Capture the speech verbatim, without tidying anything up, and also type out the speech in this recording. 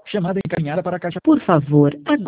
Chamada encaminhada para a caixa. Por favor, aguarde.